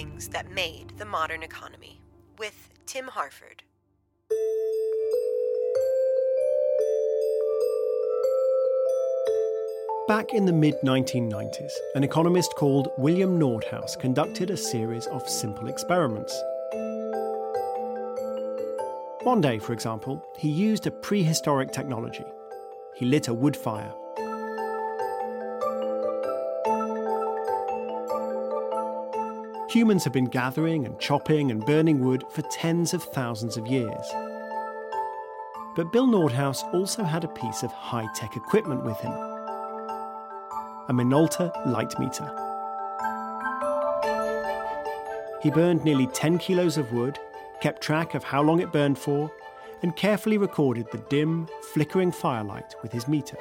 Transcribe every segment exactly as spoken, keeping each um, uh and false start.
things that made the modern economy, with Tim Harford. Back in the mid nineteen nineties, an economist called William Nordhaus conducted a series of simple experiments. One day, for example, he used a prehistoric technology. He lit a wood fire. Humans have been gathering and chopping and burning wood for tens of thousands of years. But Bill Nordhaus also had a piece of high-tech equipment with him. A Minolta light meter. He burned nearly ten kilos of wood, kept track of how long it burned for, and carefully recorded the dim, flickering firelight with his meter.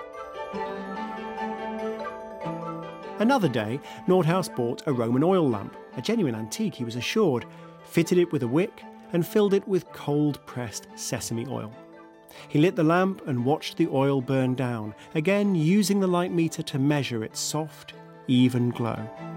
Another day, Nordhaus bought a Roman oil lamp, a genuine antique he was assured, fitted it with a wick, and filled it with cold-pressed sesame oil. He lit the lamp and watched the oil burn down, again using the light meter to measure its soft, even glow.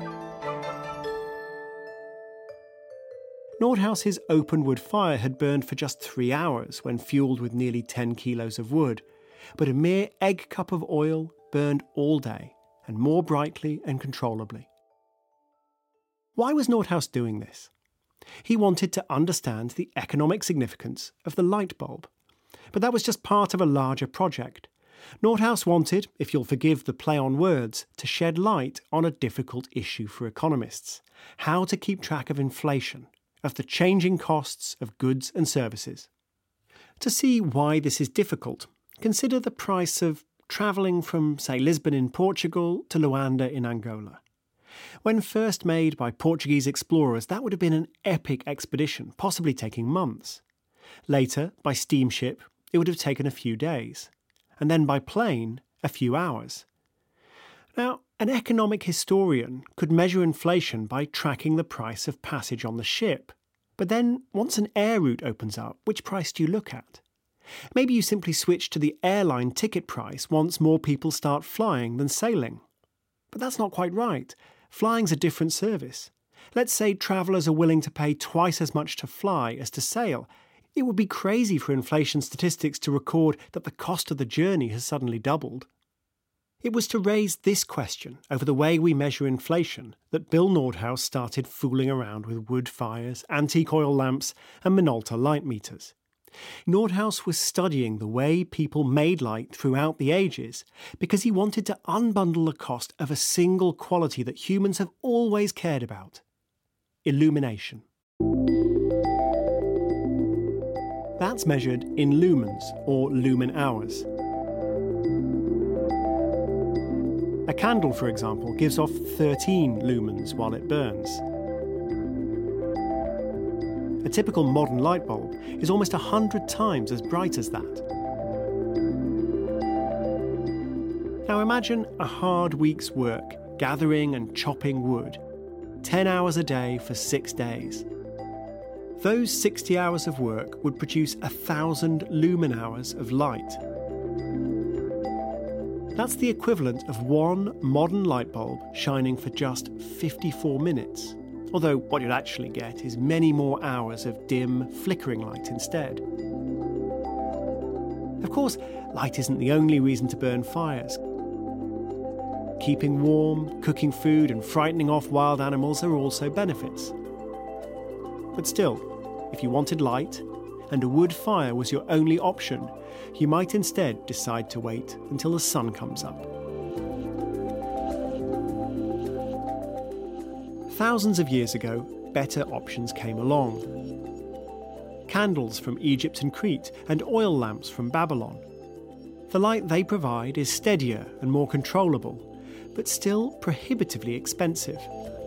Nordhaus's open wood fire had burned for just three hours when fuelled with nearly ten kilos of wood, but a mere egg cup of oil burned all day, and more brightly and controllably. Why was Nordhaus doing this? He wanted to understand the economic significance of the light bulb. But that was just part of a larger project. Nordhaus wanted, if you'll forgive the play on words, to shed light on a difficult issue for economists: how to keep track of inflation, of the changing costs of goods and services. To see why this is difficult, consider the price of travelling from, say, Lisbon in Portugal to Luanda in Angola. When first made by Portuguese explorers, that would have been an epic expedition, possibly taking months. Later, by steamship, it would have taken a few days. And then by plane, a few hours. Now, an economic historian could measure inflation by tracking the price of passage on the ship. But then, once an air route opens up, which price do you look at? Maybe you simply switch to the airline ticket price once more people start flying than sailing. But that's not quite right. Flying's a different service. Let's say travellers are willing to pay twice as much to fly as to sail. It would be crazy for inflation statistics to record that the cost of the journey has suddenly doubled. It was to raise this question over the way we measure inflation that Bill Nordhaus started fooling around with wood fires, antique oil lamps, and Minolta light meters. Nordhaus was studying the way people made light throughout the ages because he wanted to unbundle the cost of a single quality that humans have always cared about: illumination. That's measured in lumens, or lumen hours. A candle, for example, gives off thirteen lumens while it burns. A typical modern light bulb is almost a hundred times as bright as that. Now imagine a hard week's work gathering and chopping wood, ten hours a day for six days. Those sixty hours of work would produce a thousand lumen hours of light. That's the equivalent of one modern light bulb shining for just fifty-four minutes. Although what you'd actually get is many more hours of dim, flickering light instead. Of course, light isn't the only reason to burn fires. Keeping warm, cooking food, and frightening off wild animals are also benefits. But still, if you wanted light, and a wood fire was your only option, you might instead decide to wait until the sun comes up. Thousands of years ago, better options came along. Candles from Egypt and Crete, and oil lamps from Babylon. The light they provide is steadier and more controllable, but still prohibitively expensive.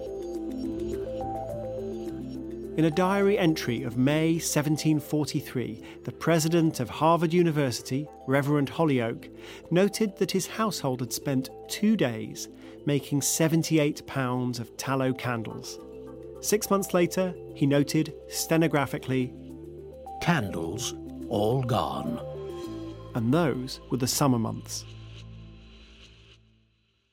In a diary entry of May seventeen forty-three, the president of Harvard University, Reverend Holyoake, noted that his household had spent two days making seventy-eight pounds of tallow candles. Six months later, he noted stenographically, "Candles all gone." And those were the summer months.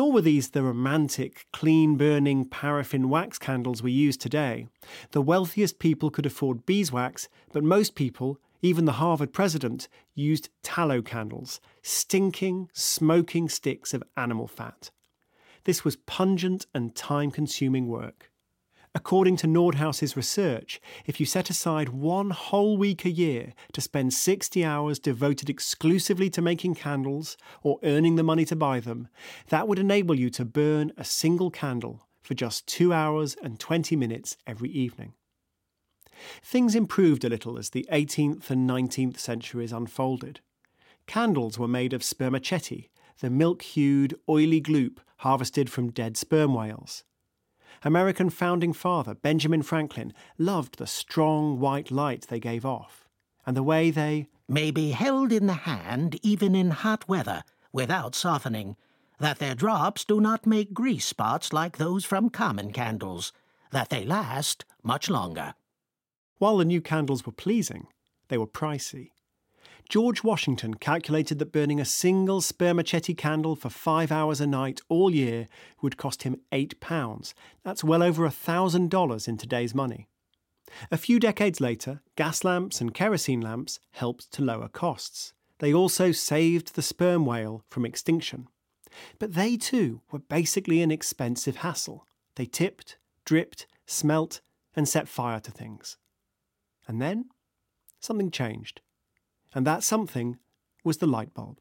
Nor were these the romantic, clean-burning paraffin wax candles we use today. The wealthiest people could afford beeswax, but most people, even the Harvard president, used tallow candles, stinking, smoking sticks of animal fat. This was pungent and time-consuming work. According to Nordhaus's research, if you set aside one whole week a year to spend sixty hours devoted exclusively to making candles or earning the money to buy them, that would enable you to burn a single candle for just two hours and twenty minutes every evening. Things improved a little as the eighteenth and nineteenth centuries unfolded. Candles were made of spermaceti, the milk-hued, oily gloop harvested from dead sperm whales. American founding father Benjamin Franklin loved the strong white light they gave off, and the way they may be held in the hand even in hot weather, without softening, that their drops do not make grease spots like those from common candles, that they last much longer. While the new candles were pleasing, they were pricey. George Washington calculated that burning a single spermaceti candle for five hours a night all year would cost him eight pounds. That's well over a thousand dollars in today's money. A few decades later, gas lamps and kerosene lamps helped to lower costs. They also saved the sperm whale from extinction. But they too were basically an expensive hassle. They tipped, dripped, smelt, and set fire to things. And then something changed. And that something was the light bulb.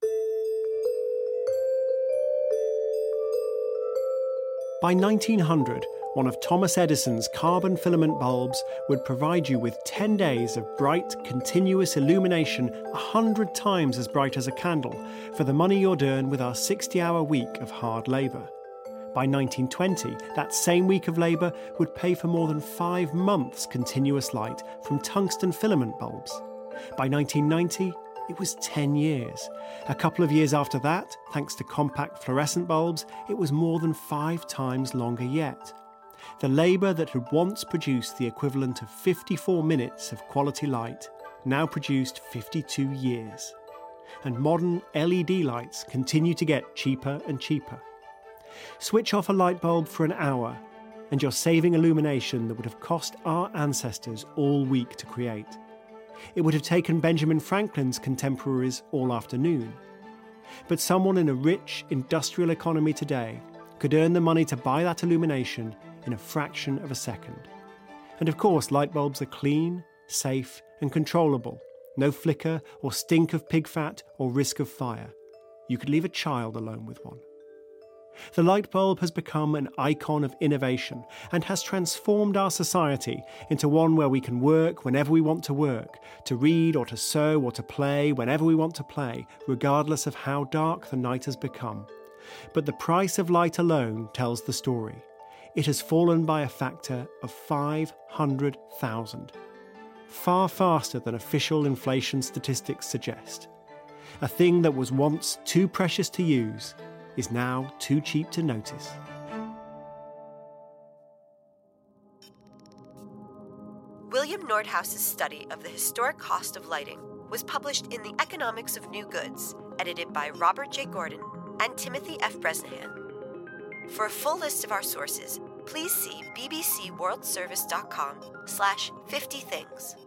By nineteen hundred, one of Thomas Edison's carbon filament bulbs would provide you with ten days of bright, continuous illumination a hundred times as bright as a candle for the money you'd earn with our sixty-hour week of hard labour. By nineteen twenty, that same week of labour would pay for more than five months' continuous light from tungsten filament bulbs. By nineteen ninety, it was ten years. A couple of years after that, thanks to compact fluorescent bulbs, it was more than five times longer yet. The labour that had once produced the equivalent of fifty-four minutes of quality light now produced fifty-two years. And modern L E D lights continue to get cheaper and cheaper. Switch off a light bulb for an hour, and you're saving illumination that would have cost our ancestors all week to create. It would have taken Benjamin Franklin's contemporaries all afternoon. But someone in a rich industrial economy today could earn the money to buy that illumination in a fraction of a second. And of course, light bulbs are clean, safe, and controllable. No flicker or stink of pig fat or risk of fire. You could leave a child alone with one. The light bulb has become an icon of innovation and has transformed our society into one where we can work whenever we want to work, to read or to sew or to play whenever we want to play, regardless of how dark the night has become. But the price of light alone tells the story. It has fallen by a factor of five hundred thousand, far faster than official inflation statistics suggest. A thing that was once too precious to use is now too cheap to notice. William Nordhaus's study of the historic cost of lighting was published in The Economics of New Goods, edited by Robert J. Gordon and Timothy F. Bresnahan. For a full list of our sources, please see bbcworldservice.com slash 50 things.